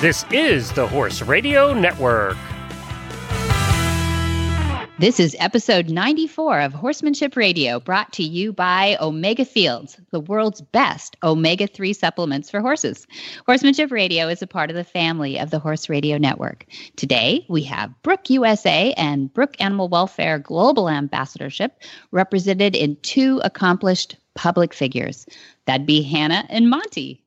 This is the Horse Radio Network. This is episode 94 of Horsemanship Radio, brought to you by Omega Fields, the world's best omega-3 supplements for horses. Horsemanship Radio is a part of the family of the Horse Radio Network. Today, we have Brook USA and Brook Animal Welfare Global Ambassadorship represented in two accomplished public figures. That'd be Hannah and Monty.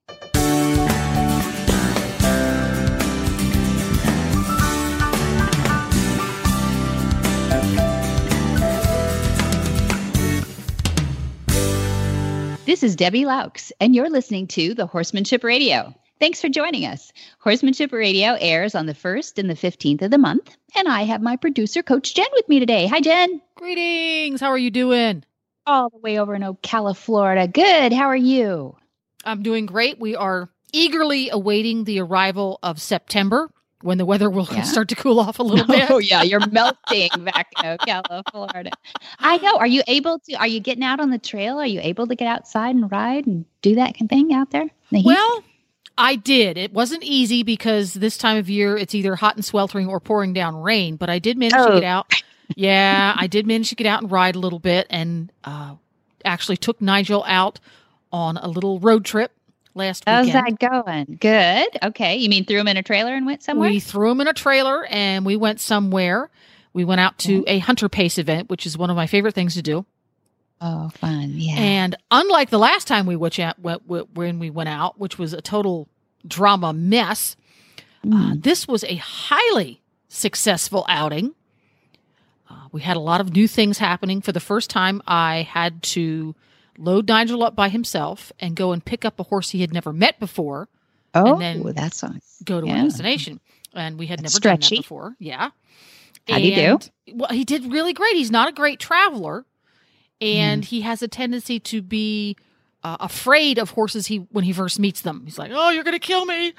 This is Debbie Laux, and you're listening to the Horsemanship Radio. Thanks for joining us. Horsemanship Radio airs on the 1st and the 15th of the month, and I have my producer, Coach Jen, with me today. Hi, Jen. Greetings. How are you doing? All the way over in Ocala, Florida. Good. How are you? I'm doing great. We are eagerly awaiting the arrival of September, when the weather will start to cool off a little bit. Oh, yeah. You're melting back in Ocala, Florida. I know. Are you getting out on the trail? Are you able to get outside and ride and do that kind of thing out there? Well, I did. It wasn't easy because this time of year, it's either hot and sweltering or pouring down rain, but I did manage to get out. Yeah, I did manage to get out and ride a little bit, and actually took Nigel out on a little road trip last weekend. How's that going? Good. Okay. You mean threw him in a trailer and went somewhere? We threw him in a trailer and we went somewhere. We went out to a hunter pace event, which is one of my favorite things to do. Oh, fun. Yeah. And unlike the last time when we went out, which was a total drama mess, this was a highly successful outing. We had a lot of new things happening. For the first time, I had to load Nigel up by himself and go and pick up a horse he had never met before. Oh, and then that's nice. Go to a destination. And we had never done that before. Yeah. How'd he do? Well, he did really great. He's not a great traveler. And he has a tendency to be afraid of horses when he first meets them. He's like, oh, you're going to kill me.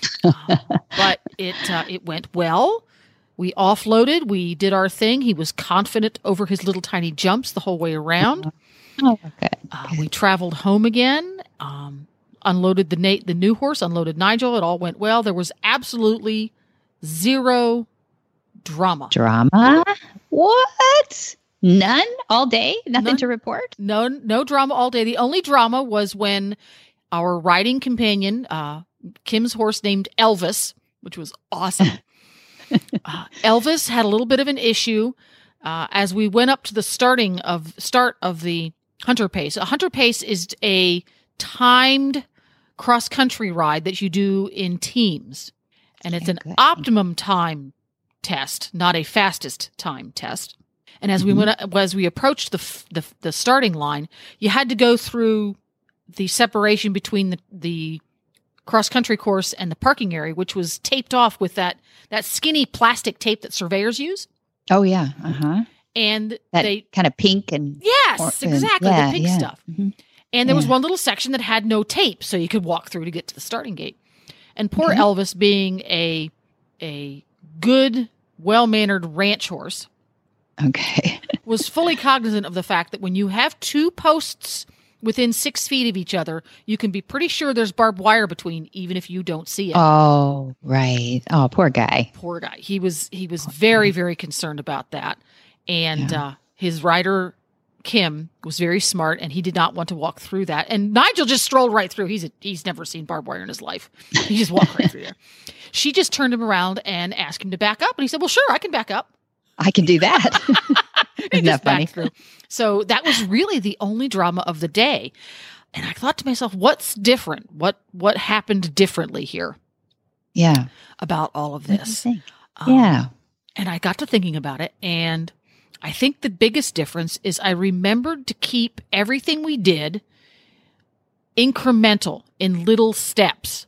But it went well. We offloaded. We did our thing. He was confident over his little tiny jumps the whole way around. Oh, okay. We traveled home again, unloaded the new horse, unloaded Nigel. It all went well. There was absolutely zero drama. Drama? What? None all day? Nothing to report? No drama all day. The only drama was when our riding companion, Kim's horse named Elvis, which was awesome. Elvis had a little bit of an issue as we went up to the start of the hunter pace. A hunter pace is a timed cross-country ride that you do in teams. And it's an optimum time test, not a fastest time test. And as we approached the starting line, you had to go through the separation between the cross-country course and the parking area, which was taped off with that skinny plastic tape that surveyors use. Oh, yeah. Uh-huh. And that kind of pink and... Yes, exactly, the pink stuff. Mm-hmm. And there was one little section that had no tape, so you could walk through to get to the starting gate. And poor Elvis, being a good, well-mannered ranch horse, was fully cognizant of the fact that when you have two posts within 6 feet of each other, you can be pretty sure there's barbed wire between, even if you don't see it. Oh, right. Oh, poor guy. Poor guy. He was very, very concerned about that. And his rider, Kim, was very smart, and he did not want to walk through that. And Nigel just strolled right through. He's never seen barbed wire in his life. He just walked right through there. She just turned him around and asked him to back up. And he said, well, sure, I can back up. I can do that. Isn't that funny? Through. So that was really the only drama of the day. And I thought to myself, what's different? What happened differently here? Yeah. About all of this. And I got to thinking about it, and I think the biggest difference is I remembered to keep everything we did incremental in little steps.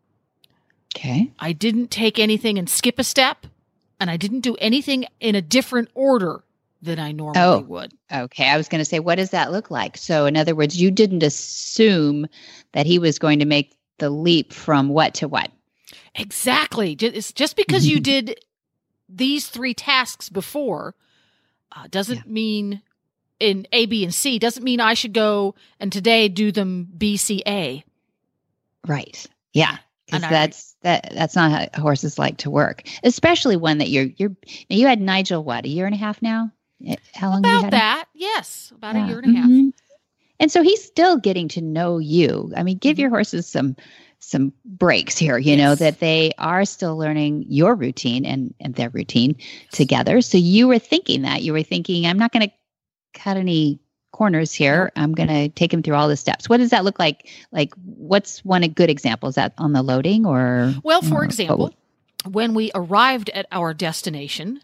Okay. I didn't take anything and skip a step, and I didn't do anything in a different order than I normally would. Okay. I was going to say, what does that look like? So in other words, you didn't assume that he was going to make the leap from what to what? Exactly. Just because you did these three tasks before doesn't mean in A, B, and C, doesn't mean I should go and today do them B, C, A. Right. Yeah. because that's not how horses like to work, especially one that you had Nigel, what, a year and a half now? How long have you had that? him? Yes, about a year and a half. And so he's still getting to know you. I mean, give your horses some breaks here, you know, that they are still learning your routine and their routine together. So you were thinking, I'm not going to cut any corners here. I'm going to take him through all the steps. What does that look like? Like, what's one a good example? Is that on the loading or? Well, for example, when we arrived at our destination,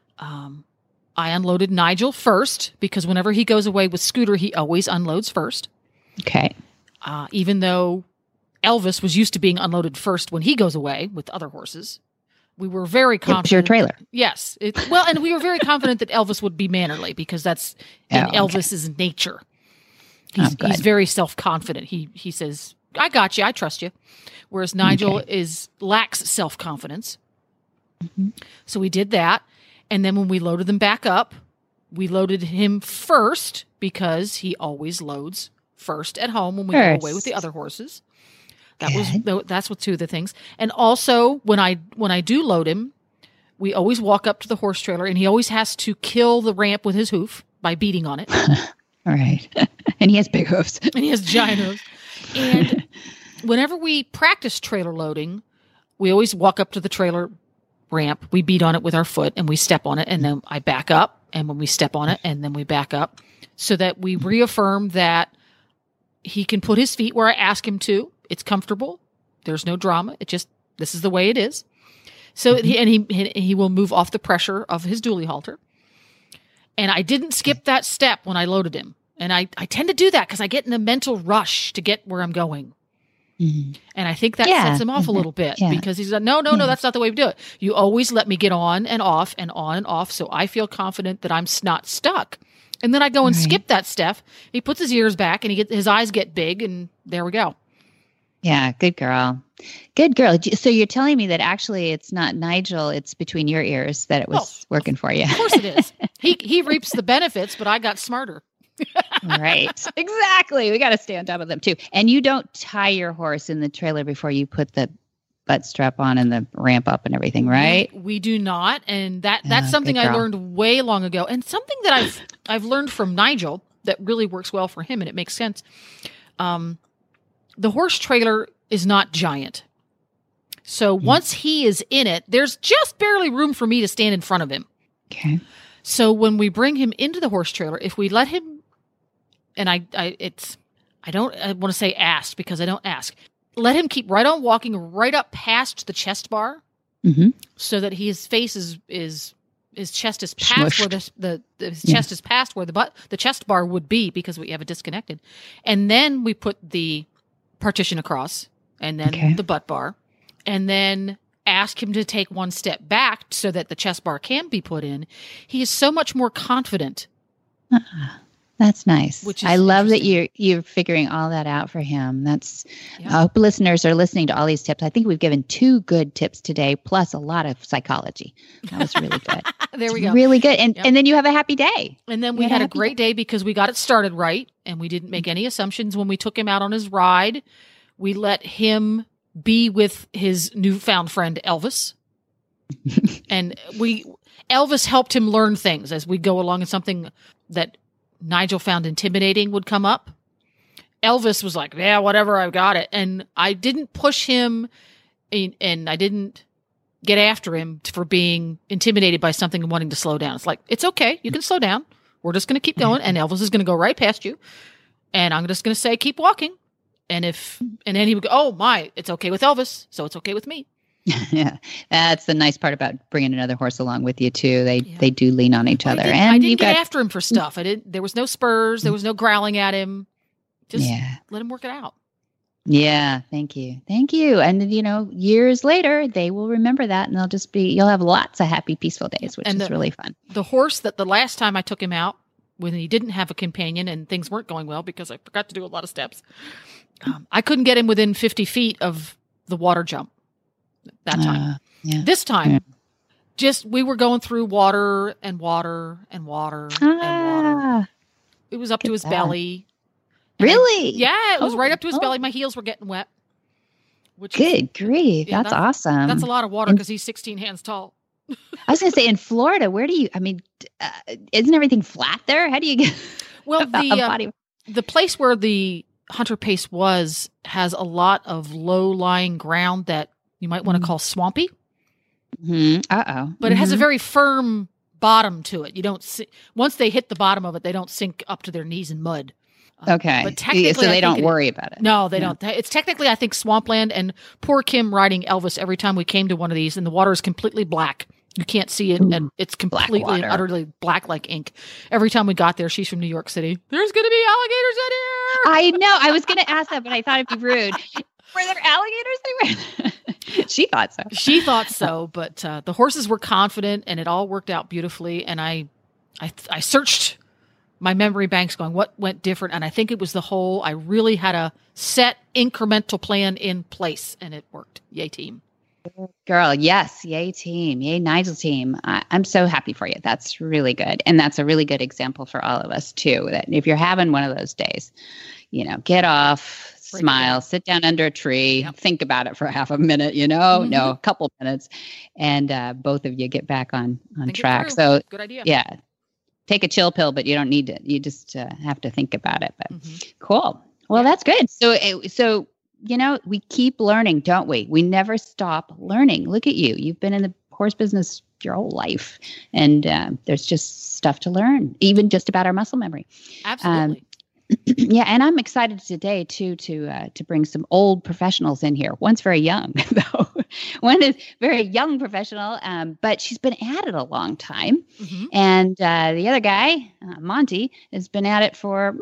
I unloaded Nigel first because whenever he goes away with Scooter, he always unloads first. Okay. Even though Elvis was used to being unloaded first when he goes away with other horses. We were very confident. It was your trailer. Yes. And we were very confident that Elvis would be mannerly because that's in Elvis's nature. He's very self-confident. He says, I got you. I trust you. Whereas Nigel lacks self-confidence. Mm-hmm. So we did that. And then when we loaded them back up, we loaded him first because he always loads first at home when we go away with the other horses. That's what two of the things. And also when I do load him, we always walk up to the horse trailer and he always has to kill the ramp with his hoof by beating on it. All right. And he has big hoofs. And he has giant hoofs. And whenever we practice trailer loading, we always walk up to the trailer ramp. We beat on it with our foot and we step on it. And then I back up. And when we step on it and then we back up so that we reaffirm that he can put his feet where I ask him to. It's comfortable. There's no drama. This is the way it is. So, he will move off the pressure of his dually halter. And I didn't skip that step when I loaded him. And I tend to do that because I get in a mental rush to get where I'm going. Mm-hmm. And I think that sets him off a little bit because he's like, no, that's not the way we do it. You always let me get on and off and on and off. So I feel confident that I'm not stuck. And then I go and skip that step. He puts his ears back and his eyes get big and there we go. Yeah. Good girl. Good girl. So you're telling me that actually it's not Nigel, it's between your ears that it was working for you. Of course it is. He reaps the benefits, but I got smarter. Right. Exactly. We got to stay on top of them too. And you don't tie your horse in the trailer before you put the butt strap on and the ramp up and everything, right? We do not. And that's something I learned way long ago. And something that I've learned from Nigel that really works well for him and it makes sense. The horse trailer is not giant. So once he is in it, there's just barely room for me to stand in front of him. Okay. So when we bring him into the horse trailer, if we let him, and I want to say asked because I don't ask, let him keep right on walking right up past the chest bar so that his face his chest is past Smushed. where his chest is past where the chest bar would be because we have it disconnected. And then we put the partition across and then the butt bar and then ask him to take one step back so that the chest bar can be put in. He is so much more confident. That's nice. I love that you're figuring all that out for him. I hope listeners are listening to all these tips. I think we've given 2 good tips today, plus a lot of psychology. That was really good. There we go. Really good. And then you have a happy day. And then we had a great day because we got it started right and we didn't make any assumptions when we took him out on his ride. We let him be with his newfound friend, Elvis. And Elvis helped him learn things as we go along, and something that Nigel found intimidating would come up. Elvis was like, yeah, whatever, I've got it. And I didn't push him and I didn't get after him for being intimidated by something and wanting to slow down. It's like, it's okay. You can slow down. We're just going to keep going. And Elvis is going to go right past you. And I'm just going to say, keep walking. And then he would go, oh my, it's okay with Elvis. So it's okay with me. Yeah. That's the nice part about bringing another horse along with you too. They do lean on each other. I didn't get after him for stuff. There was no spurs. There was no growling at him. Just let him work it out. Yeah. Thank you. Thank you. And years later, they will remember that and you'll have lots of happy, peaceful days, which is really fun. The horse that the last time I took him out when he didn't have a companion and things weren't going well because I forgot to do a lot of steps. I couldn't get him within 50 feet of the water jump that time. This time, we were going through water and water and water and water. It was up to his belly. Really? It was right up to his belly. My heels were getting wet. Good grief. Yeah, that's awesome. That's a lot of water because he's 16 hands tall. I was going to say, in Florida, isn't everything flat there? How do you get well, the place where the hunter pace has a lot of low-lying ground that you might want to call swampy. Mm-hmm. But it has a very firm bottom to it. You don't once they hit the bottom of it, they don't sink up to their knees in mud. Okay. But technically, so they don't worry about it. No, they don't. It's technically, I think, swampland. And poor Kim riding Elvis every time we came to one of these, and the water is completely black. You can't see it, and it's completely and utterly black like ink. Every time we got there, she's from New York City. There's going to be alligators in here. I know. I was going to ask that, but I thought it'd be rude. Were there alligators anywhere? She thought so. She thought so, but the horses were confident, and it all worked out beautifully. And I searched my memory banks going, what went different? And I think it was I really had a set incremental plan in place, and it worked. Yay, team. Girl, yes. Yay, team. Yay, Nigel team. I'm so happy for you. That's really good. And that's a really good example for all of us, too, that if you're having one of those days, get off, smile, sit down under a tree, think about it for half a minute, a couple minutes, and both of you get back on track. So, good idea. Yeah. Take a chill pill, but you don't need it. You just have to think about it. But cool. Well, that's good. So, we keep learning, don't we? We never stop learning. Look at you. You've been in the horse business your whole life. And there's just stuff to learn, even just about our muscle memory. Absolutely. Yeah, and I'm excited today too to bring some old professionals in here. One's very young, though. One is very young professional, but she's been at it a long time. And the other guy, Monty, has been at it for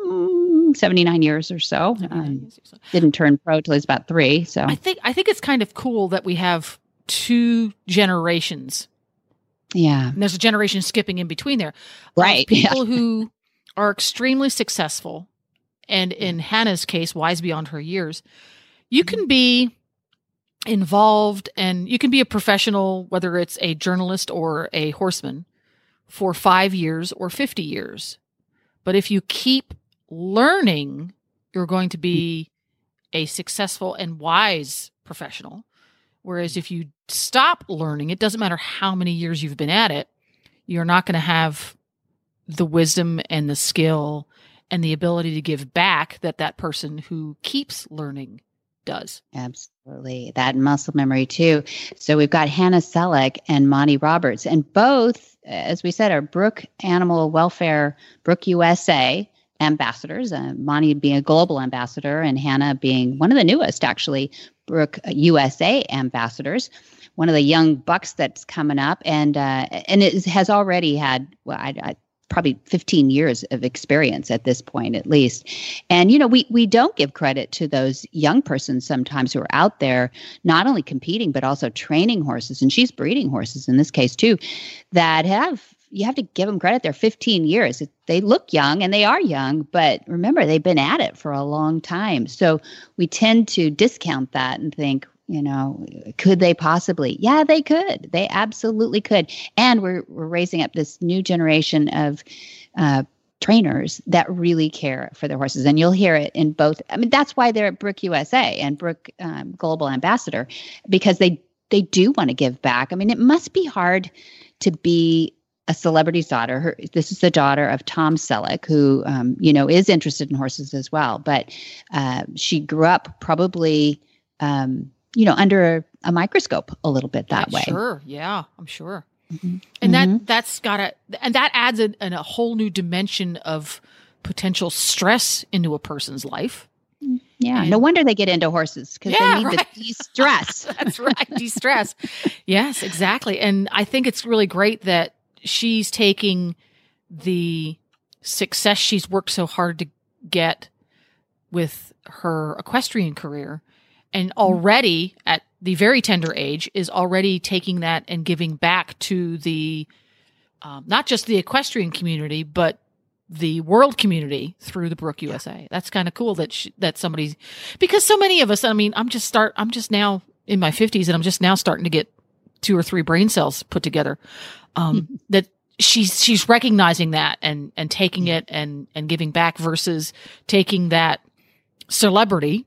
79 years or so. Didn't turn pro till he's about 3. So I think it's kind of cool that we have 2 generations. Yeah, and there's a generation skipping in between there. Right, people who are extremely successful. And in Hannah's case, wise beyond her years, you can be involved and you can be a professional, whether it's a journalist or a horseman, for 5 years or 50 years. But if you keep learning, you're going to be a successful and wise professional. Whereas if you stop learning, it doesn't matter how many years you've been at it, you're not going to have the wisdom and the skill and the ability to give back that person who keeps learning does. Absolutely. That muscle memory too. So we've got Hannah Selleck and Monty Roberts, and both, as we said, are Brook Animal Welfare, Brook USA ambassadors, Monty being a global ambassador and Hannah being one of the newest, actually, Brook USA ambassadors. One of the young bucks that's coming up, and it has already had, probably 15 years of experience at this point, at least. And, we don't give credit to those young persons sometimes who are out there, not only competing, but also training horses. And she's breeding horses in this case too, that you have to give them credit. They're 15 years. They look young and they are young, but remember, they've been at it for a long time. So we tend to discount that and think, could they possibly? Yeah, they could. They absolutely could. And we're raising up this new generation of trainers that really care for their horses. And you'll hear it in both. I mean, that's why they're at Brook USA and Brook Global Ambassador, because they do want to give back. I mean, it must be hard to be a celebrity's daughter. This is the daughter of Tom Selleck, who, is interested in horses as well. But she grew up probably under a microscope a little bit that way. Sure. Yeah, I'm sure. And that adds a whole new dimension of potential stress into a person's life. Yeah. No wonder they get into horses, because they need to de-stress. That's right. De-stress. Yes, exactly. And I think it's really great that she's taking the success she's worked so hard to get with her equestrian career, and already at the very tender age is already taking that and giving back to the, not just the equestrian community, but the world community through the Brook USA. That's kind of cool that somebody's, because so many of us, I mean, I'm just now in my 50s and I'm just now starting to get 2 or 3 brain cells put together. That she's recognizing that and taking it and giving back versus taking that celebrity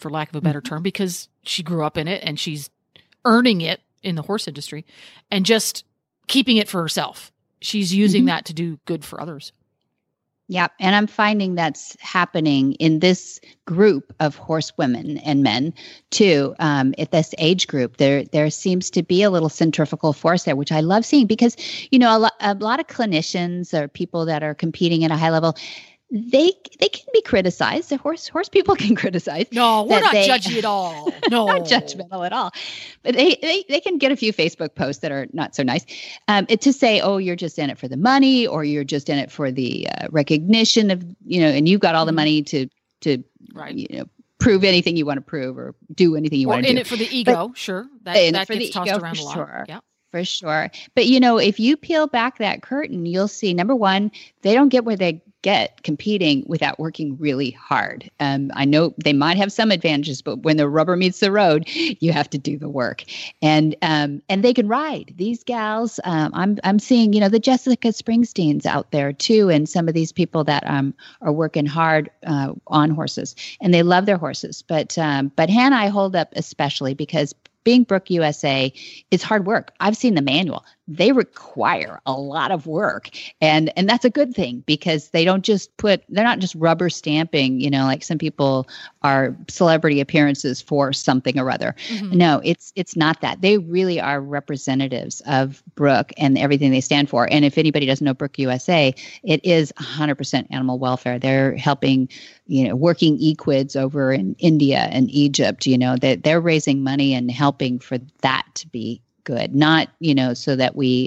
for lack of a better term, because she grew up in it and she's earning it in the horse industry and just keeping it for herself. She's using that to do good for others. Yeah. And I'm finding that's happening in this group of horsewomen and men too. At this age group, there seems to be a little centrifugal force there, which I love seeing because, a lot of clinicians or people that are competing at a high level, they can be criticized. The horse people can criticize. No, we're not judgy at all. No, not judgmental at all. But they can get a few Facebook posts that are not so nice to say, oh, you're just in it for the money, or you're just in it for the recognition of, and you've got all the money to right. Prove anything you want to prove or do anything you want to do. Or in it for the ego, sure. That gets tossed around a lot. Sure. Yeah. For sure. But, if you peel back that curtain, you'll see, number one, they don't get where they get competing without working really hard. I know they might have some advantages, but when the rubber meets the road, you have to do the work. And they can ride. These gals, I'm seeing, the Jessica Springsteens out there too, and some of these people that are working hard on horses, and they love their horses. But Hannah, I hold up especially because being Brook USA is hard work. I've seen the manual. They require a lot of work. And that's a good thing because they're not just rubber stamping, like some people are celebrity appearances for something or other. Mm-hmm. No, it's not that. They really are representatives of Brook and everything they stand for. And if anybody doesn't know Brook USA, it is 100% animal welfare. They're helping, working equids over in India and Egypt, they're raising money and helping for that to be good, not, so that we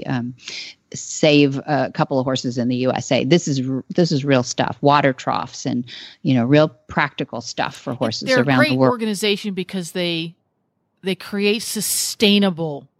save a couple of horses in the USA. This is real stuff, water troughs and, real practical stuff for horses around the world. They're a great organization because they create sustainable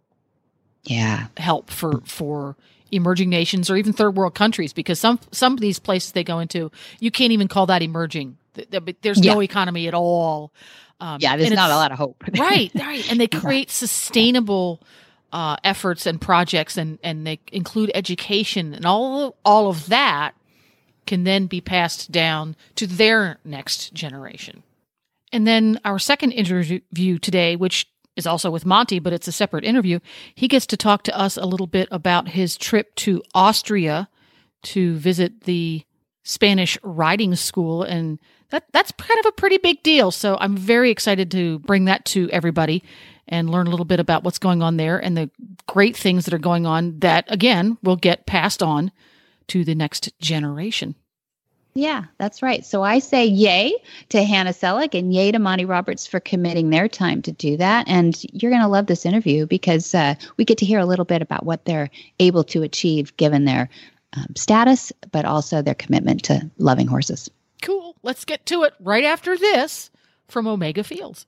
help for emerging nations or even third world countries, because some of these places they go into, you can't even call that emerging. There's no economy at all. There's not a lot of hope. Right. And they create sustainable efforts and projects, and they include education, and all of that can then be passed down to their next generation. And then our second interview today, which is also with Monty, but it's a separate interview, he gets to talk to us a little bit about his trip to Austria to visit the Spanish riding school, and that's kind of a pretty big deal. So I'm very excited to bring that to everybody and learn a little bit about what's going on there and the great things that are going on that, again, will get passed on to the next generation. Yeah, that's right. So I say yay to Hannah Selleck and yay to Monty Roberts for committing their time to do that. And you're going to love this interview because we get to hear a little bit about what they're able to achieve given their status, but also their commitment to loving horses. Cool. Let's get to it right after this from Omega Fields.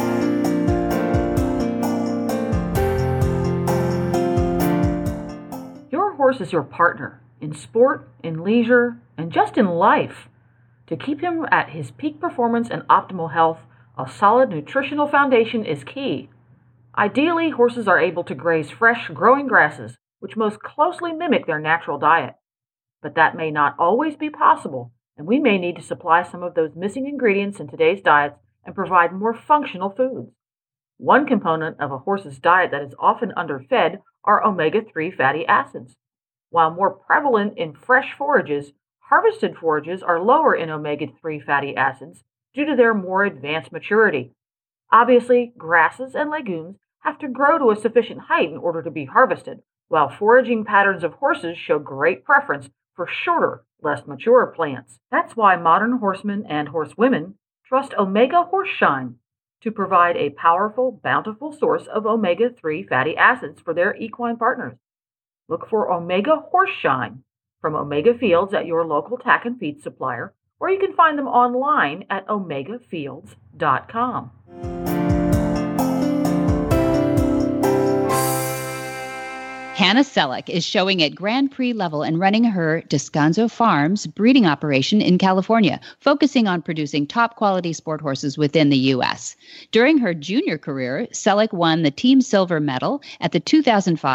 Your horse is your partner in sport, in leisure, and just in life. To keep him at his peak performance and optimal health, a solid nutritional foundation is key. Ideally, horses are able to graze fresh, growing grasses, which most closely mimic their natural diet. But that may not always be possible, and we may need to supply some of those missing ingredients in today's diets and provide more functional foods. One component of a horse's diet that is often underfed are omega-3 fatty acids. While more prevalent in fresh forages, harvested forages are lower in omega-3 fatty acids due to their more advanced maturity. Obviously, grasses and legumes have to grow to a sufficient height in order to be harvested, while foraging patterns of horses show great preference for shorter, less mature plants. That's why modern horsemen and horsewomen trust Omega Horseshine to provide a powerful, bountiful source of omega-3 fatty acids for their equine partners. Look for Omega Horseshine from Omega Fields at your local tack and feed supplier, or you can find them online at omegafields.com. Hannah Selleck is showing at Grand Prix level and running her Descanso Farms breeding operation in California, focusing on producing top quality sport horses within the U.S. During her junior career, Selleck won the Team Silver Medal at the 2005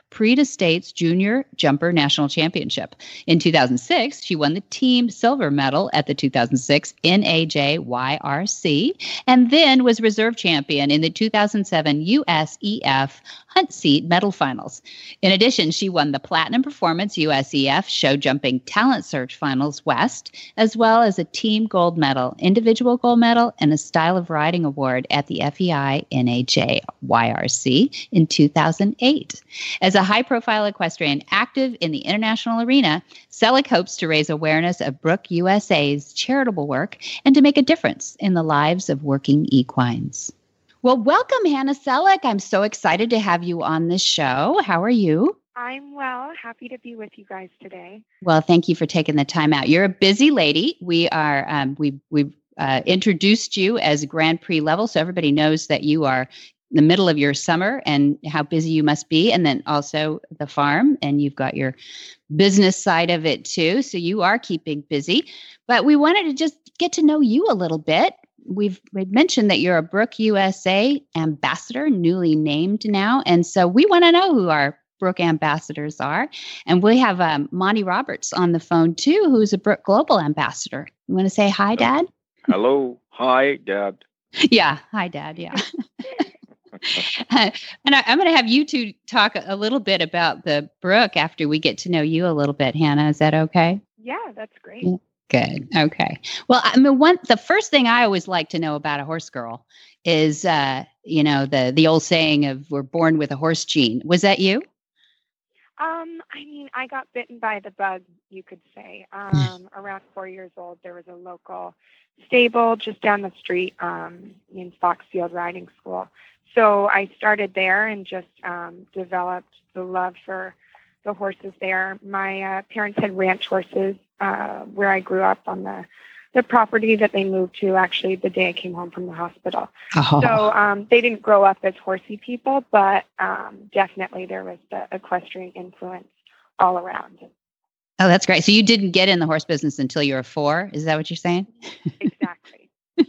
Prix de States Junior Jumper National Championship. In 2006, she won the team silver medal at the 2006 NAJYRC and then was reserve champion in the 2007 USEF Hunt Seat medal finals. In addition, she won the Platinum Performance USEF Show Jumping Talent Search Finals West, as well as a team gold medal, individual gold medal, and a Style of Riding Award at the FEI NAJYRC in 2008. As a high-profile equestrian active in the international arena, Selleck hopes to raise awareness of Brook USA's charitable work and to make a difference in the lives of working equines. Well, welcome, Hannah Selleck. I'm so excited to have you on this show. How are you? I'm well. Happy to be with you guys today. Well, thank you for taking the time out. You're a busy lady. We are we've introduced you as Grand Prix level, so everybody knows that you are in the middle of your summer and how busy you must be, and then also the farm, and you've got your business side of it too. So you are keeping busy. But we wanted to just get to know you a little bit. We've mentioned that you're a Brook USA ambassador, newly named now. And so we want to know who our Brook ambassadors are. And we have Monty Roberts on the phone too, who's a Brook Global ambassador. You want to say hi, Dad? Hello. Hi, Dad. Yeah. Hi, Dad. Yeah. And I'm going to have you two talk a little bit about the Brook after we get to know you a little bit, Hannah. Is that okay? Yeah, that's great. Yeah. Good. Okay. Well, I mean, the first thing I always like to know about a horse girl is, the old saying of "we're born with a horse gene." Was that you? I got bitten by the bug, you could say. Around 4 years old, there was a local stable just down the street in Foxfield Riding School. So I started there and just developed the love for the horses there. My parents had ranch horses where I grew up on the property that they moved to actually the day I came home from the hospital. Oh. So they didn't grow up as horsey people, but definitely there was the equestrian influence all around. Oh, that's great. So you didn't get in the horse business until you were 4. Is that what you're saying? Exactly.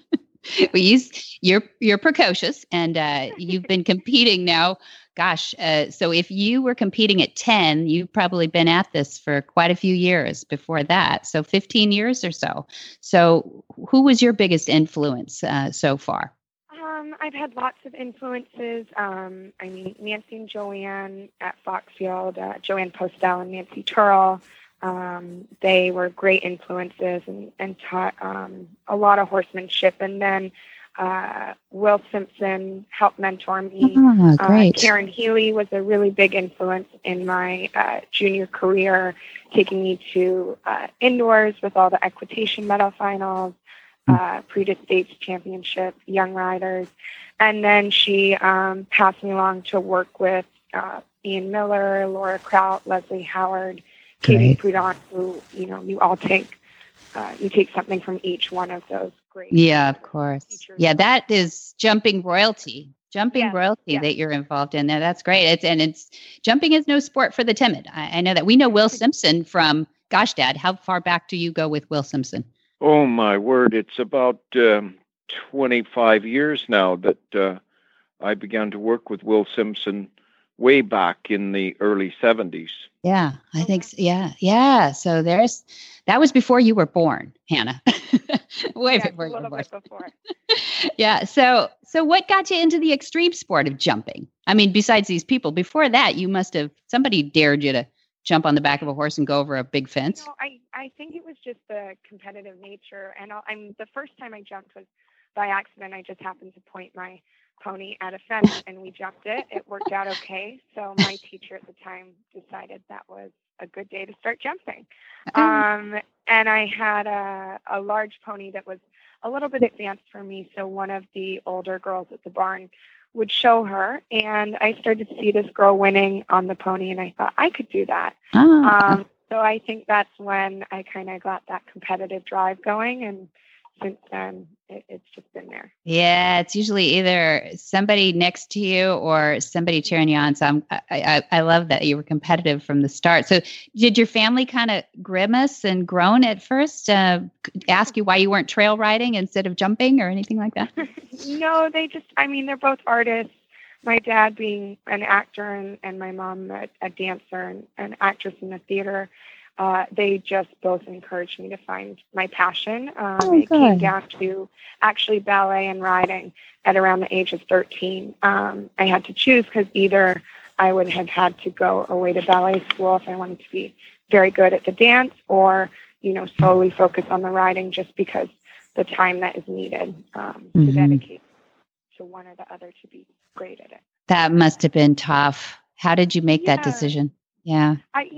Well, you're precocious, and you've been competing now. Gosh, so if you were competing at 10, you've probably been at this for quite a few years before that. So 15 years or so. So who was your biggest influence so far? I've had lots of influences. Nancy and Joanne at Foxfield, Joanne Postel and Nancy Turrell. They were great influences and taught a lot of horsemanship. And then Will Simpson helped mentor me. Oh, great. Karen Healy was a really big influence in my junior career, taking me to indoors with all the equitation medal finals, Prix de States Championship, Young Riders. And then she passed me along to work with Ian Miller, Laura Kraut, Leslie Howard, Katie Prudon, who, you all take something from each one of those great. Yeah, of course. Teachers. Yeah, that is jumping royalty. Yeah. That you're involved in there. That's great. It's jumping is no sport for the timid. I know that. We know Will Simpson from, gosh, Dad, how far back do you go with Will Simpson? Oh, my word. It's about 25 years now that I began to work with Will Simpson way back in the early 70s. Yeah, I think so. Yeah. So that was before you were born, Hannah. Way before you were born. Yeah. So what got you into the extreme sport of jumping? I mean, besides these people, before that, somebody dared you to jump on the back of a horse and go over a big fence. I think it was just the competitive nature. And the first time I jumped was by accident. I just happened to point my pony at a fence and we jumped it. It worked out okay. So my teacher at the time decided that was a good day to start jumping. And I had a large pony that was a little bit advanced for me. So one of the older girls at the barn would show her, and I started to see this girl winning on the pony, and I thought I could do that. So I think that's when I kind of got that competitive drive going, and since then, it's just been there. Yeah, it's usually either somebody next to you or somebody cheering you on. So I love that you were competitive from the start. So did your family kind of grimace and groan at first, ask you why you weren't trail riding instead of jumping or anything like that? No, they're both artists. my dad being an actor and my mom a dancer and an actress in the theater, they just both encouraged me to find my passion. It came down to actually ballet and riding at around the age of 13. I had to choose because either I would have had to go away to ballet school if I wanted to be very good at the dance, or, solely focus on the riding just because the time that is needed to dedicate to one or the other to be great at it. That must have been tough. How did you make that decision? Yeah.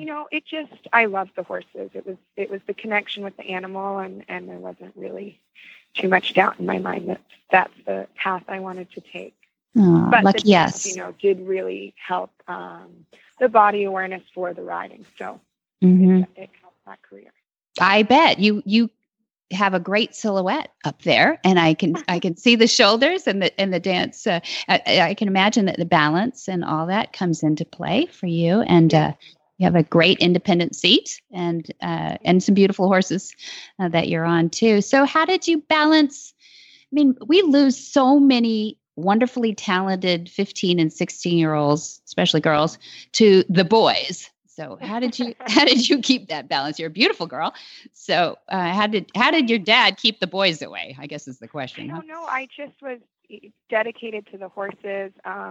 I loved the horses. It was the connection with the animal, and there wasn't really too much doubt in my mind that that's the path I wanted to take. Oh, but lucky, the dance, yes. Did really help the body awareness for the riding. So it helped that career. I bet you have a great silhouette up there, and I can see the shoulders and the dance. I can imagine that the balance and all that comes into play for you, and you have a great independent seat and some beautiful horses that you're on too. So how did you balance? I mean, we lose so many wonderfully talented 15 and 16-year-olds, especially girls, to the boys. So how did you keep that balance? You're a beautiful girl. So how did your dad keep the boys away, I guess is the question. I don't know. I just was dedicated to the horses.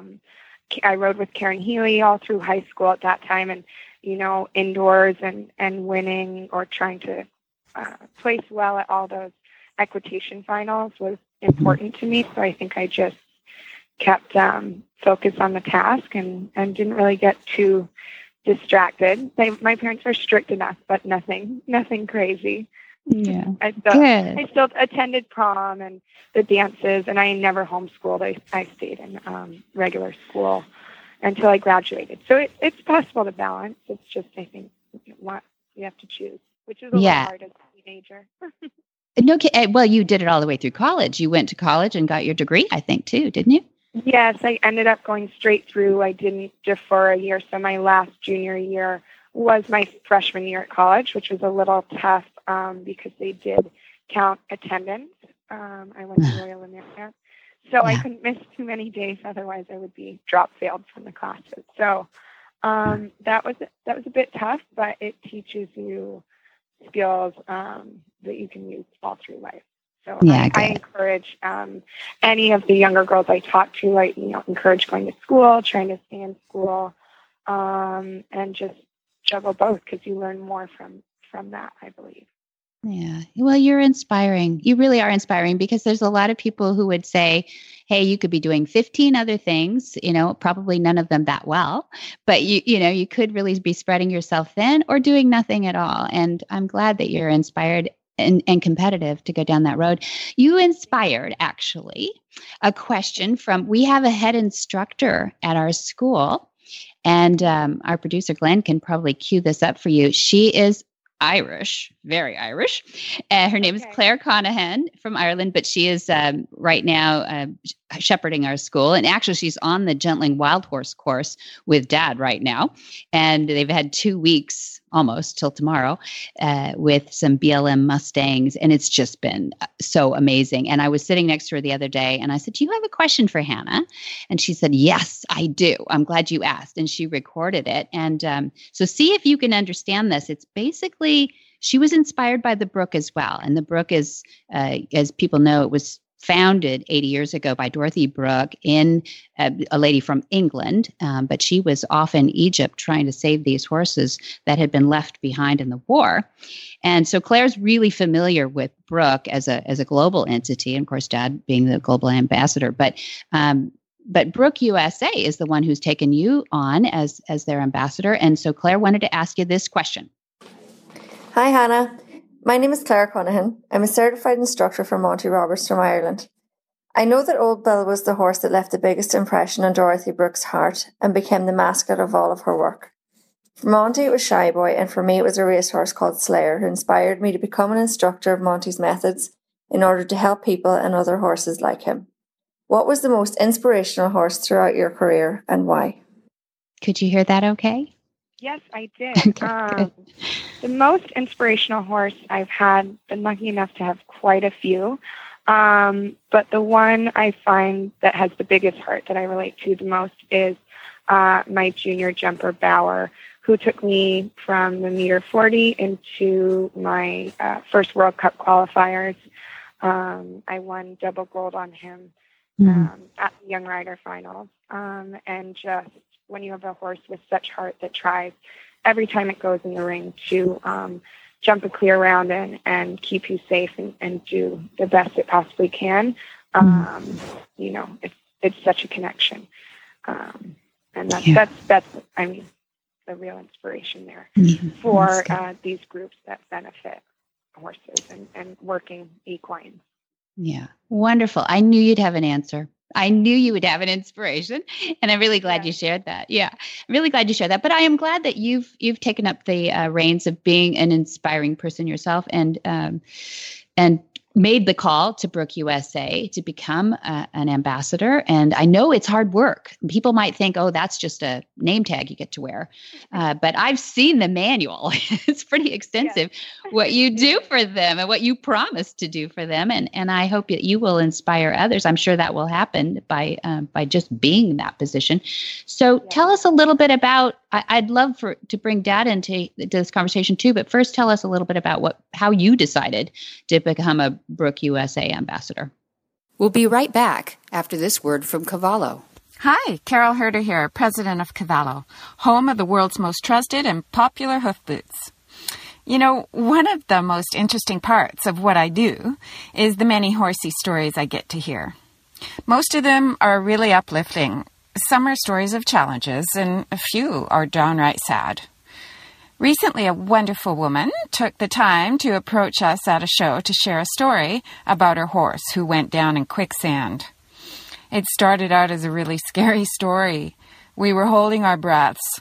I rode with Karen Healy all through high school at that time, and, indoors and winning or trying to place well at all those equitation finals was important to me. So I think I just kept focused on the task and didn't really get too distracted. My parents are strict enough, but nothing crazy. Yeah. I still attended prom and the dances, and I never homeschooled. I stayed in regular school until I graduated. So it's possible to balance. It's just, I think, what you have to choose, which is a little hard as a teenager. No, well, you did it all the way through college. You went to college and got your degree, I think, too, didn't you? Yes, I ended up going straight through. I didn't defer a year. So my last junior year was my freshman year at college, which was a little tough because they did count attendance. I went to Royal America. So I couldn't miss too many days. Otherwise, I would be failed from the classes. So that was a bit tough, but it teaches you skills that you can use all through life. So I encourage any of the younger girls I talk to, encourage going to school, trying to stay in school, and just juggle both because you learn more from that, I believe. Yeah. Well, you're inspiring. You really are inspiring, because there's a lot of people who would say, hey, you could be doing 15 other things, probably none of them that well, but you could really be spreading yourself thin or doing nothing at all. And I'm glad that you're inspired and competitive to go down that road. You inspired, actually, a question we have a head instructor at our school, and our producer, Glenn, can probably cue this up for you. She is Irish, very Irish. Her name is Claire Conahan from Ireland, but she is right now shepherding our school. And actually, she's on the Gentling Wild Horse course with Dad right now. And they've had 2 weeks, almost till tomorrow, with some BLM Mustangs. And it's just been so amazing. And I was sitting next to her the other day, and I said, do you have a question for Hannah? And she said, yes, I do. I'm glad you asked. And she recorded it. And so see if you can understand this. It's basically, she was inspired by the Brook as well. And the Brook is, as people know, it was founded 80 years ago by Dorothy Brooke, in a lady from England, but she was off in Egypt trying to save these horses that had been left behind in the war. And so Claire's really familiar with Brooke as a global entity, and of course, Dad being the global ambassador. But Brooke USA is the one who's taken you on as their ambassador. And so Claire wanted to ask you this question. Hi, Hannah. My name is Claire Conahan. I'm a certified instructor for Monty Roberts from Ireland. I know that Old Bill was the horse that left the biggest impression on Dorothy Brooke's heart and became the mascot of all of her work. For Monty, it was Shy Boy, and for me, it was a racehorse called Slayer, who inspired me to become an instructor of Monty's methods in order to help people and other horses like him. What was the most inspirational horse throughout your career, and why? Could you hear that okay? Yes, I did. The most inspirational horse I've been lucky enough to have quite a few, But the one I find that has the biggest heart that I relate to the most is my junior jumper, Bauer, who took me from the meter 40 into my first World Cup qualifiers. I won double gold on him at the Young Rider Finals. And just when you have a horse with such heart that tries every time it goes in the ring to jump a clear round and keep you safe and do the best it possibly can, it's such a connection. And that's I mean, the real inspiration there for these groups that benefit horses and working equines. Yeah. Wonderful. I knew you'd have an answer. I knew you would have an inspiration, and I'm really glad you shared that. Yeah, I'm really glad you shared that. But I am glad that you've taken up the reins of being an inspiring person yourself, and made the call to Brook USA to become an ambassador. And I know it's hard work. People might think, oh, that's just a name tag you get to wear. But I've seen the manual. It's pretty extensive what you do for them and what you promise to do for them. And I hope that you will inspire others. I'm sure that will happen by just being in that position. So tell us a little bit about, I'd love to bring Dad into this conversation too, but first tell us a little bit about how you decided to become a Brook USA ambassador. We'll be right back after this word from Cavallo. Hi, Carol Herder here, president of Cavallo, home of the world's most trusted and popular hoof boots. You know, one of the most interesting parts of what I do is the many horsey stories I get to hear. Most of them are really uplifting. Some are stories of challenges, and a few are downright sad. Recently, a wonderful woman took the time to approach us at a show to share a story about her horse who went down in quicksand. It started out as a really scary story. We were holding our breaths,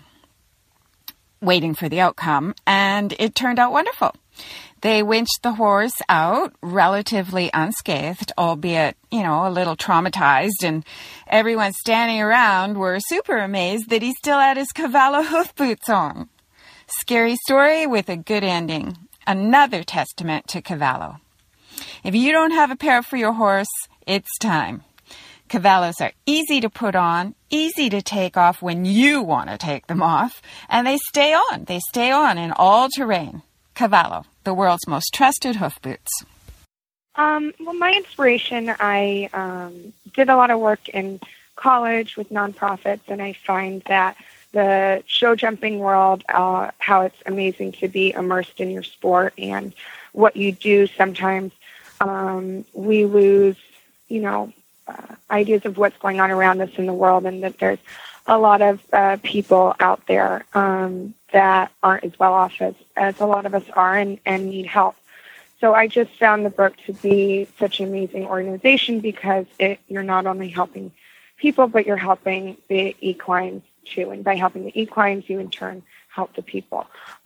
waiting for the outcome, and it turned out wonderful. They winched the horse out relatively unscathed, albeit, a little traumatized, and everyone standing around were super amazed that he still had his Cavallo hoof boots on. Scary story with a good ending. Another testament to Cavallo. If you don't have a pair for your horse, it's time. Cavallos are easy to put on, easy to take off when you want to take them off, and they stay on. They stay on in all terrain. Cavallo, the world's most trusted hoof boots. Well, my inspiration, I did a lot of work in college with nonprofits, and I find that the show jumping world, how it's amazing to be immersed in your sport and what you do. Sometimes we lose, ideas of what's going on around us in the world, and that there's a lot of people out there that aren't as well off as a lot of us are and need help. So I just found the Brook to be such an amazing organization because you're not only helping people, but you're helping the equines too. And by helping the equines, you in turn help the people,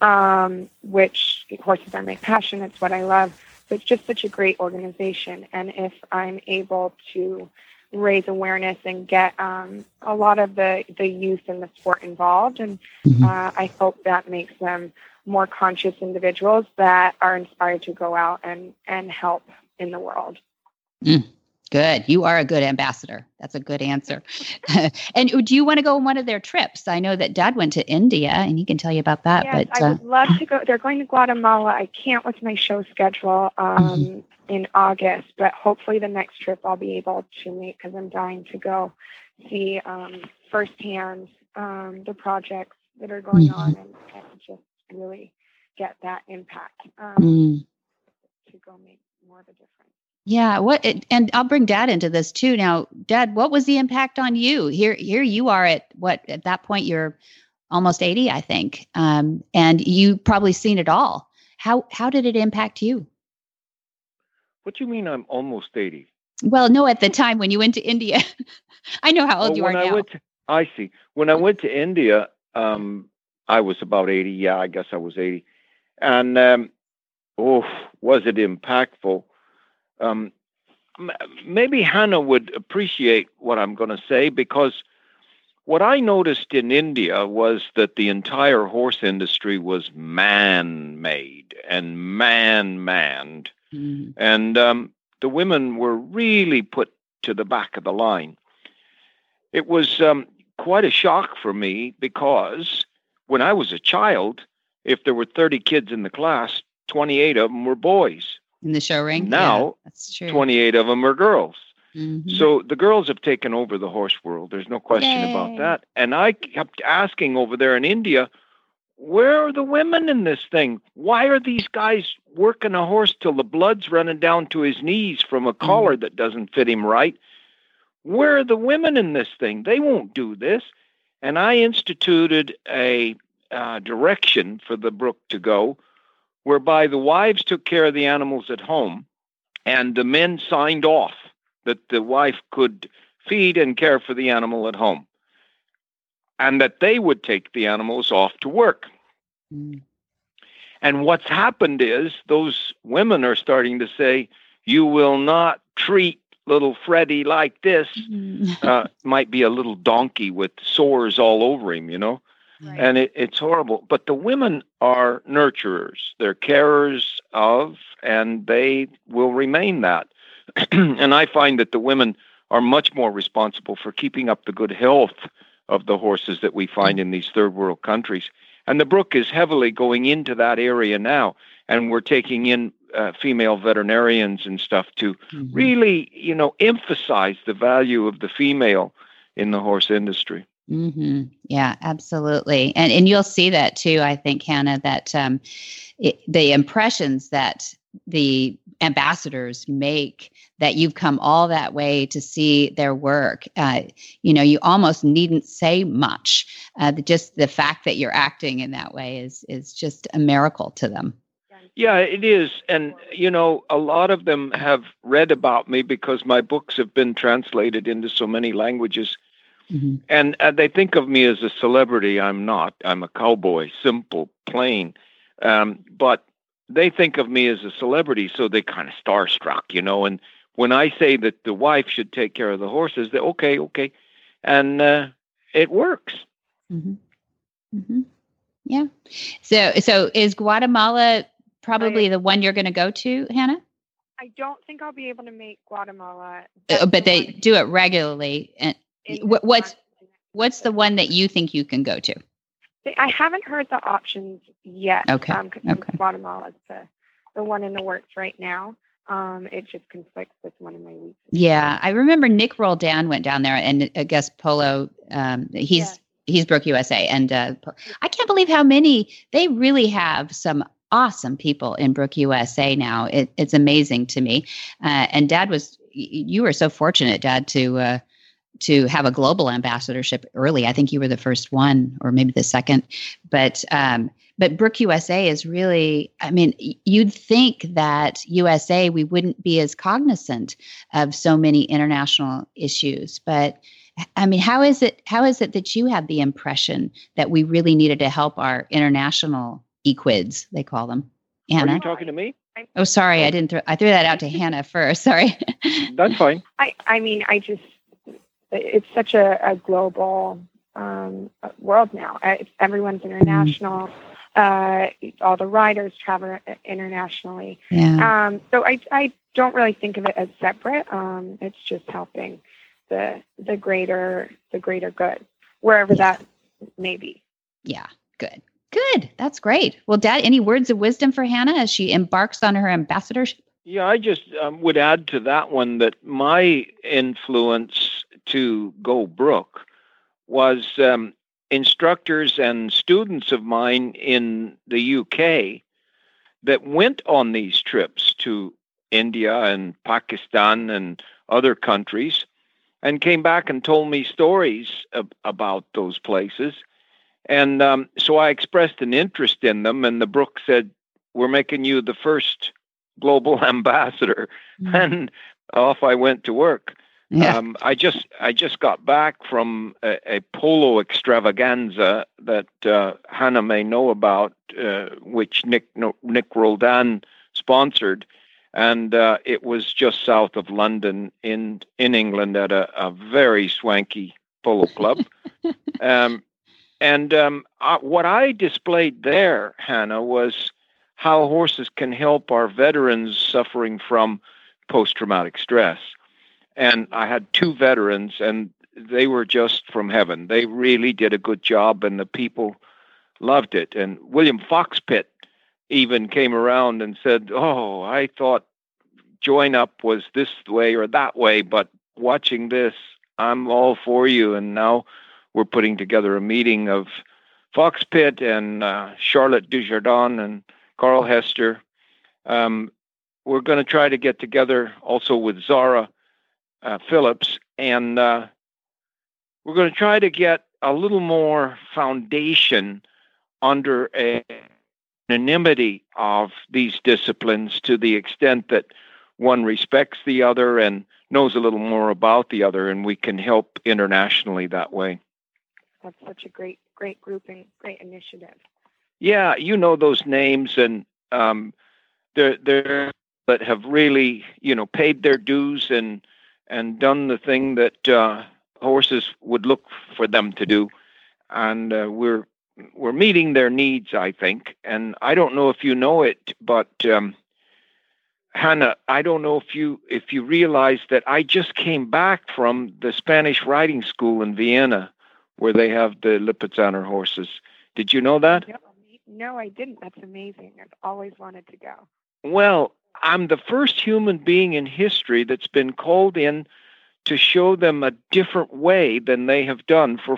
which horses are my passion. It's what I love. So it's just such a great organization. And if I'm able to raise awareness and get a lot of the youth in the sport involved, and I hope that makes them more conscious individuals that are inspired to go out and help in the world. Good. You are a good ambassador. That's a good answer. And do you want to go on one of their trips? I know that Dad went to India, and he can tell you about that. Yes, but I would love to go. They're going to Guatemala. I can't with my show schedule in August, but hopefully the next trip I'll be able to make because I'm dying to go see firsthand the projects that are going on and just really get that impact to go make more of a difference. Yeah, and I'll bring Dad into this too. Now, Dad, what was the impact on you? Here you are at that point you're almost 80, I think, and you probably seen it all. How did it impact you? What do you mean I'm almost 80? Well, no, at the time when you went to India. I know how old you are now. I see. When I went to India, I was about 80. Yeah, I guess I was 80. And was it impactful? Maybe Hannah would appreciate what I'm going to say, because what I noticed in India was that the entire horse industry was man-made and man-manned. And the women were really put to the back of the line. It was quite a shock for me because when I was a child, if there were 30 kids in the class, 28 of them were boys. In the show ring? Now, that's true. 28 of them are girls. Mm-hmm. So the girls have taken over the horse world. There's no question about that. And I kept asking over there in India, where are the women in this thing? Why are these guys working a horse till the blood's running down to his knees from a collar that doesn't fit him right? Where are the women in this thing? They won't do this. And I instituted a direction for the brook to go, whereby the wives took care of the animals at home, and the men signed off that the wife could feed and care for the animal at home, and that they would take the animals off to work. Mm. And what's happened is those women are starting to say, you will not treat little Freddie like this. Might be a little donkey with sores all over him, you know. Right. And it's horrible. But the women are nurturers. They're carers of, and they will remain that. And I find that the women are much more responsible for keeping up the good health of the horses that we find in these third world countries. And the brook is heavily going into that area now. And we're taking in female veterinarians and stuff to really, you know, emphasize the value of the female in the horse industry. Mm-hmm. Yeah, absolutely. And you'll see that too, I think, Hannah, that the impressions that the ambassadors make, that you've come all that way to see their work, you know, you almost needn't say much. Just the fact that you're acting in that way is just a miracle to them. Yeah, it is. And, you know, a lot of them have read about me because my books have been translated into so many languages. Mm-hmm. And they think of me as a celebrity. I'm not. I'm a cowboy, simple, plain. But they think of me as a celebrity, so they kind of starstruck, you know. And when I say that the wife should take care of the horses, they okay. And it works. Mm-hmm. Mm-hmm. Yeah. So is Guatemala probably the one you're going to go to, Hannah? I don't think I'll be able to make Guatemala. But they do it regularly. And what's the one that you think you can go to? I haven't heard the options yet. Okay. Guatemala is the one in the works right now. It just conflicts with one of my weeks. Yeah, I remember Nick Roldan went down there, and I guess Polo. He's Brook USA, and I can't believe how many they really have. Some awesome people in Brook USA now. It's amazing to me. And Dad you were so fortunate, Dad, to have a global ambassadorship early. I think you were the first one, or maybe the second. But Brook USA is really, I mean, you'd think that USA, we wouldn't be as cognizant of so many international issues. But I mean, how is it that you had the impression that we really needed to help our international equids, they call them? Hannah? Are you talking to me? Oh, sorry. I threw that out to Hannah first. Sorry. That's fine. I mean, it's such a global world now. Everyone's international. All the riders travel internationally. Yeah. So I don't really think of it as separate. It's just helping the greater good, wherever that may be. Yeah. Good. That's great. Well, Dad, any words of wisdom for Hannah as she embarks on her ambassadorship? Yeah, I just would add to that one that my influence to go Brook was instructors and students of mine in the UK that went on these trips to India and Pakistan and other countries and came back and told me stories about those places. And so I expressed an interest in them, and the Brook said, we're making you the first global ambassador. Mm-hmm. And off I went to work. Yeah. I just got back from a polo extravaganza that Hannah may know about, which Nick Roldan sponsored, and it was just south of London in England at a very swanky polo club. What I displayed there, Hannah, was how horses can help our veterans suffering from post-traumatic stress. And I had 2 veterans, and they were just from heaven. They really did a good job, and the people loved it. And William Foxpitt even came around and said, "Oh, I thought Join Up was this way or that way, but watching this, I'm all for you." And now we're putting together a meeting of Foxpitt and Charlotte Dujardin and Carl Hester. We're going to try to get together also with Zara Phillips, and we're going to try to get a little more foundation under a anonymity of these disciplines, to the extent that one respects the other and knows a little more about the other, and we can help internationally that way. That's such a great grouping, great initiative. Yeah, you know those names, and they're that have really, paid their dues and done the thing that horses would look for them to do, and we're meeting their needs, I think. And I don't know if you know it, but Hannah, I don't know if you realize that I just came back from the Spanish riding school in Vienna, where they have the Lipizzaner horses. Did you know that? No, I didn't. That's amazing. I've always wanted to go. Well, I'm the first human being in history that's been called in to show them a different way than they have done for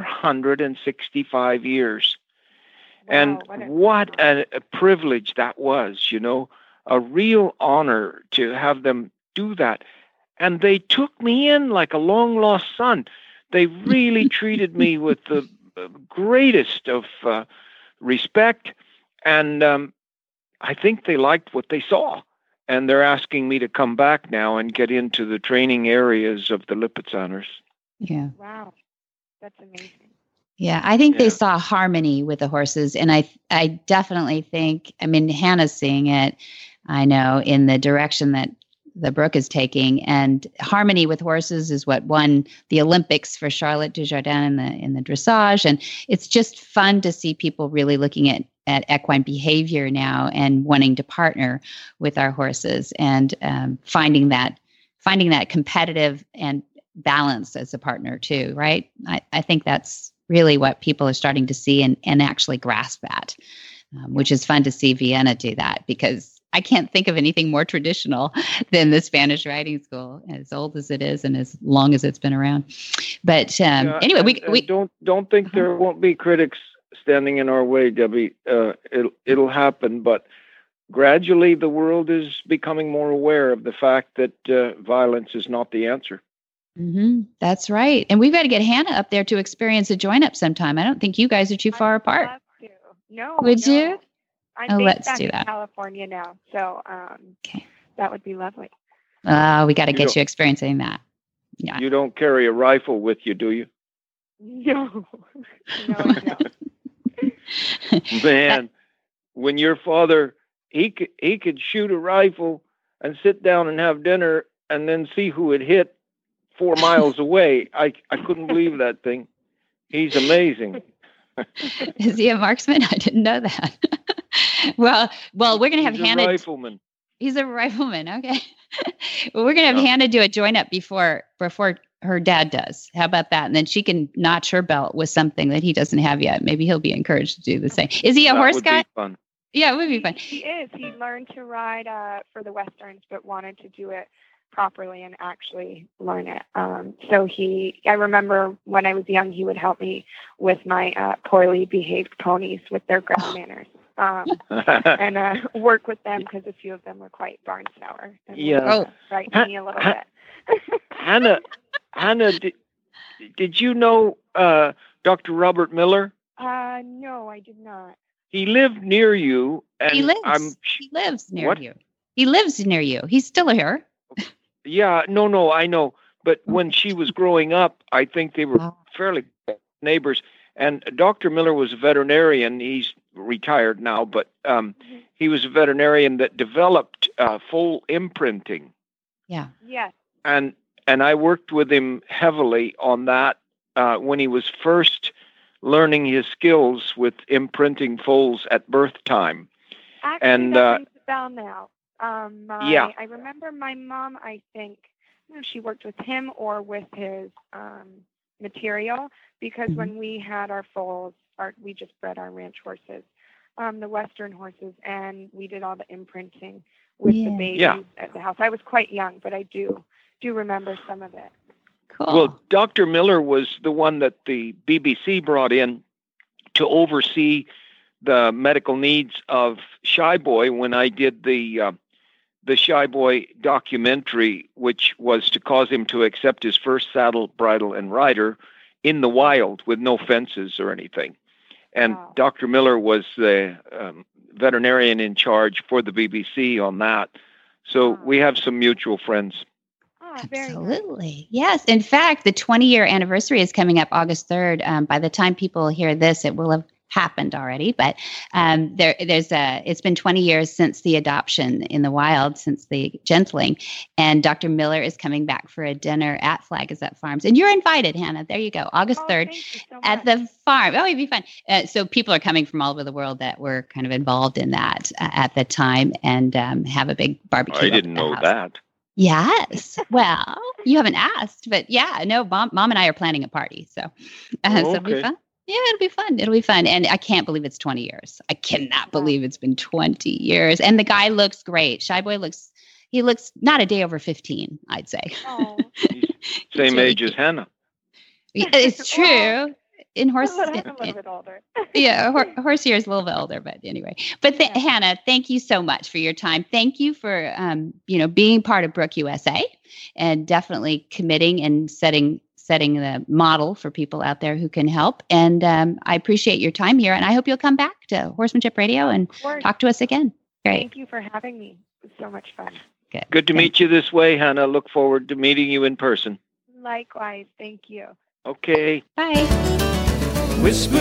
465 years. Wow, and what a privilege that was, a real honor to have them do that. And they took me in like a long-lost son. They really treated me with the greatest of respect, and I think they liked what they saw. And they're asking me to come back now and get into the training areas of the Lipizzaners. Yeah. Wow. That's amazing. Yeah, I think they saw harmony with the horses. And I definitely think, Hannah's seeing it, I know, in the direction that the Brook is taking. And harmony with horses is what won the Olympics for Charlotte Dujardin in the dressage. And it's just fun to see people really looking at equine behavior now and wanting to partner with our horses, and finding that competitive and balance as a partner too, right? I think that's really what people are starting to see and actually grasp at, which is fun to see Vienna do that, because I can't think of anything more traditional than the Spanish riding school, as old as it is and as long as it's been around. But anyway, we don't think there won't be critics standing in our way, Debbie. It'll happen, but gradually the world is becoming more aware of the fact that violence is not the answer. Mm-hmm. That's right. And we've got to get Hannah up there to experience a join up sometime. I don't think you guys are too far apart. No. Would you? I'm let's back do that. In California now, so okay. That would be lovely. We got to get you experiencing that. Yeah. You don't carry a rifle with you, do you? No, I don't. Man, when your father, he could shoot a rifle and sit down and have dinner and then see who it hit 4 miles away. I couldn't believe that thing. He's amazing. Is he a marksman? I didn't know that. well, we're going to have Hannah. Rifleman. He's a rifleman. Okay. Well, we're going to have Hannah do a join up before her dad does. How about that? And then she can notch her belt with something that he doesn't have yet. Maybe he'll be encouraged to do the same. Is he a horse guy? Be fun. Yeah, it would be fun. He is. He learned to ride for the Westerns, but wanted to do it properly and actually learn it. So I remember when I was young, he would help me with my poorly behaved ponies with their ground manners. And work with them, because a few of them were quite barn sour. And frightened me a little bit. Hannah, did you know Dr. Robert Miller? No, I did not. He lived near you. And he lives near you. He lives near you. He's still here. Yeah, no, I know. But when she was growing up, I think they were fairly neighbors. And Dr. Miller was a veterinarian. He's retired now, but he was a veterinarian that developed full imprinting. Yeah. Yes. And I worked with him heavily on that when he was first learning his skills with imprinting foals at birth time. Actually, that rings a bell now. I remember my mom, I think, she worked with him or with his material, because when we had our foals, we just bred our ranch horses, the Western horses, and we did all the imprinting with the babies at the house. I was quite young, but I do remember some of it. Cool. Well, Dr. Miller was the one that the BBC brought in to oversee the medical needs of Shy Boy when I did the Shy Boy documentary, which was to cause him to accept his first saddle, bridle, and rider in the wild with no fences or anything. And Dr. Miller was the veterinarian in charge for the BBC on that. So we have some mutual friends. Absolutely. Yes. In fact, the 20-year anniversary is coming up August 3rd. By the time people hear this, it will have happened already. But it's been 20 years since the adoption in the wild, since the gentling. And Dr. Miller is coming back for a dinner at Flag Gazette Farms. And you're invited, Hannah. There you go. August 3rd at the farm. Oh, it'd be fun. So people are coming from all over the world that were kind of involved in that at the time, and have a big barbecue. I didn't know that. Yes. Well, you haven't asked, but Mom and I are planning a party. So it'll be fun. Yeah, it'll be fun. It'll be fun. And I can't believe it's 20 years. I cannot believe it's been 20 years. And the guy looks great. Shy Boy looks not a day over 15, I'd say. Oh. Same age as Hannah. Yeah, it's true. In horse, a little bit older. Horse here is a little bit older, but anyway. But Hannah, thank you so much for your time. Thank you for being part of Brook USA, and definitely committing and setting the model for people out there who can help. And I appreciate your time here, and I hope you'll come back to Horsemanship Radio and talk to us again. Great. Thank you for having me. It was so much fun. Good to meet you this way, Hannah. Look forward to meeting you in person. Likewise. Thank you. Okay. Bye. Whisper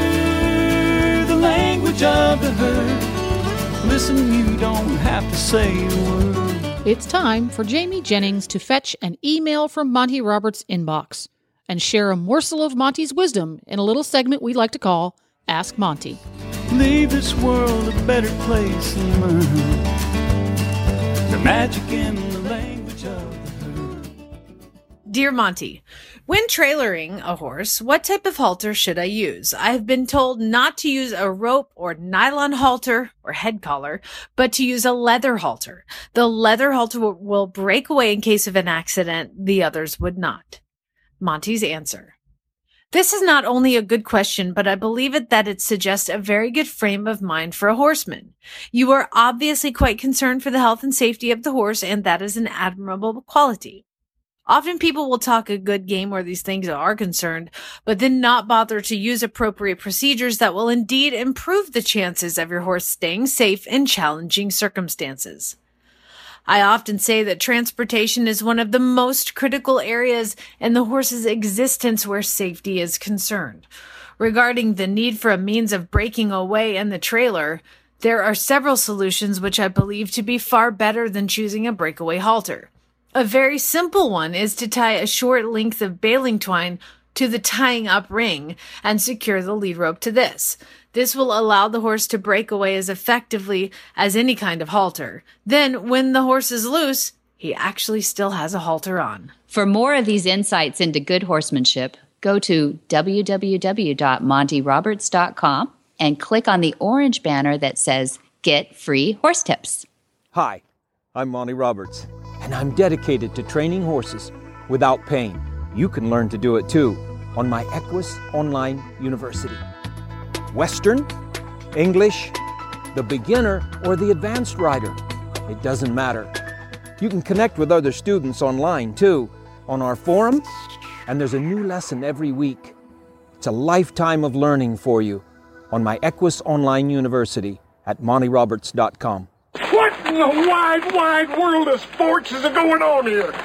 the language of the herd. Listen, you don't have to say a word. It's time for Jamie Jennings to fetch an email from Monty Roberts' inbox and share a morsel of Monty's wisdom in a little segment we like to call Ask Monty. Leave this world a better place and learn the magic in the language of the herd. Dear Monty, when trailering a horse, what type of halter should I use? I have been told not to use a rope or nylon halter or head collar, but to use a leather halter. The leather halter will break away in case of an accident. The others would not. Monty's answer. This is not only a good question, but I believe that it suggests a very good frame of mind for a horseman. You are obviously quite concerned for the health and safety of the horse, and that is an admirable quality. Often people will talk a good game where these things are concerned, but then not bother to use appropriate procedures that will indeed improve the chances of your horse staying safe in challenging circumstances. I often say that transportation is one of the most critical areas in the horse's existence where safety is concerned. Regarding the need for a means of breaking away in the trailer, there are several solutions which I believe to be far better than choosing a breakaway halter. A very simple one is to tie a short length of baling twine to the tying up ring and secure the lead rope to this. This will allow the horse to break away as effectively as any kind of halter. Then, when the horse is loose, he actually still has a halter on. For more of these insights into good horsemanship, go to www.montyroberts.com and click on the orange banner that says Get Free Horse Tips. Hi, I'm Monty Roberts, and I'm dedicated to training horses without pain. You can learn to do it too on my Equus Online University. Western, English, the beginner, or the advanced rider. It doesn't matter. You can connect with other students online too, on our forum, and there's a new lesson every week. It's a lifetime of learning for you on my Equus Online University at montyroberts.com. What in the wide, wide world of sports is going on here?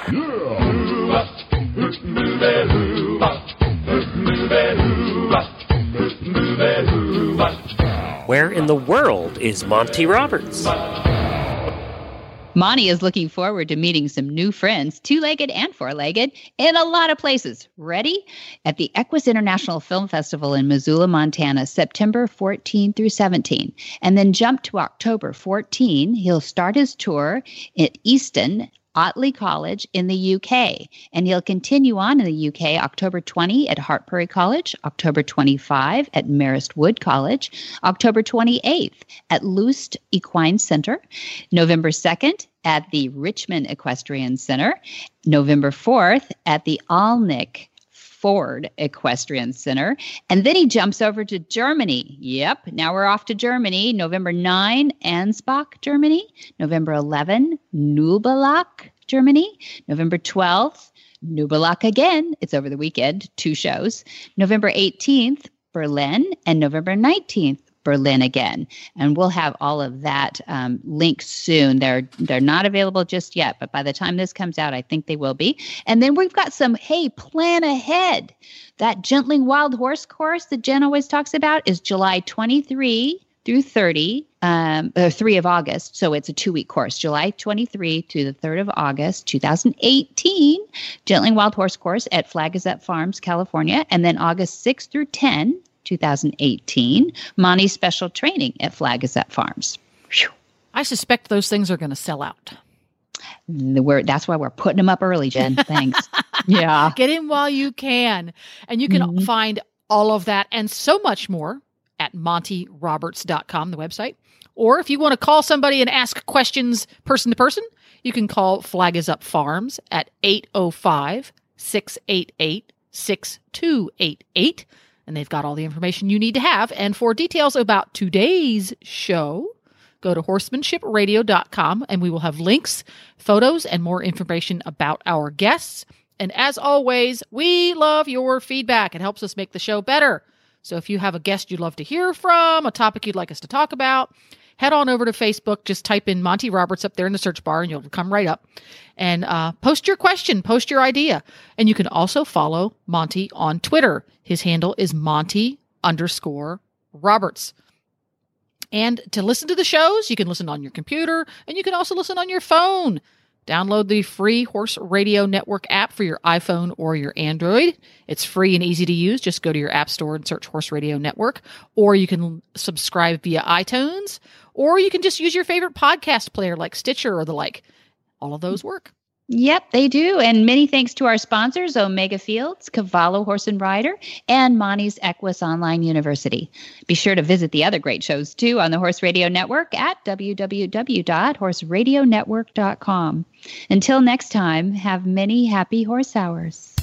Where in the world is Monty Roberts? Monty is looking forward to meeting some new friends, two-legged and four-legged, in a lot of places. Ready? At the Equus International Film Festival in Missoula, Montana, September 14 through 17. And then jump to October 14. He'll start his tour at Easton, Otley College in the UK, and he'll continue on in the UK October 20 at Hartpury College, October 25 at Marist Wood College, October 28th at Loost Equine Center, November 2nd at the Richmond Equestrian Center, November 4th at the Alnwick Ford Equestrian Center. And then he jumps over to Germany. Yep, now we're off to Germany. November 9, Ansbach, Germany. November 11, Nubelach, Germany. November 12th, Nubelach again. It's over the weekend, 2 shows. November 18th, Berlin. And November 19th, Berlin again. And we'll have all of that linked soon. They're not available just yet, but by the time this comes out, I think they will be. And then we've got some, plan ahead. That Gentling Wild Horse course that Jen always talks about is July 23 through 30, 3 of August. So it's a 2-week course, July 23 to the 3rd of August, 2018, Gentling Wild Horse course at Flag Gazette Farms, California. And then August 6 through 10, 2018, Monty's special training at Flag Gazette Farms. Whew. I suspect those things are going to sell out. That's why we're putting them up early, Jen. Thanks. Yeah. Get in while you can. And you can find all of that and so much more at montyroberts.com, the website. Or if you want to call somebody and ask questions person to person, you can call Flag Is Up Farms at 805-688-6288. And they've got all the information you need to have. And for details about today's show, go to horsemanshipradio.com and we will have links, photos, and more information about our guests. And as always, we love your feedback. It helps us make the show better. So if you have a guest you'd love to hear from, a topic you'd like us to talk about, head on over to Facebook. Just type in Monty Roberts up there in the search bar and you'll come right up. And post your question, post your idea. And you can also follow Monty on Twitter. His handle is Monty_Roberts. And to listen to the shows, you can listen on your computer and you can also listen on your phone. Download the free Horse Radio Network app for your iPhone or your Android. It's free and easy to use. Just go to your app store and search Horse Radio Network. Or you can subscribe via iTunes. Or you can just use your favorite podcast player like Stitcher or the like. All of those work. Yep, they do. And many thanks to our sponsors, Omega Fields, Cavallo Horse and Rider, and Monty's Equus Online University. Be sure to visit the other great shows, too, on the Horse Radio Network at www.horseradionetwork.com. Until next time, have many happy horse hours.